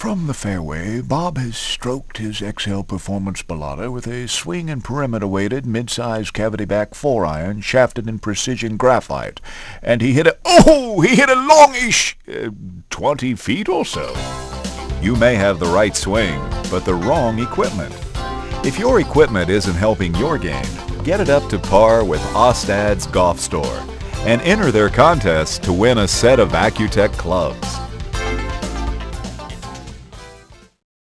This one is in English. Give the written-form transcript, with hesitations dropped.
From the fairway, Bob has stroked his XL Performance Balata with a swing and perimeter-weighted mid-size cavity-back 4-iron shafted in precision graphite, and he hit a longish 20 feet or so. You may have the right swing, but the wrong equipment. If your equipment isn't helping your game, get it up to par with Ostad's Golf Store and enter their contest to win a set of Accutech clubs.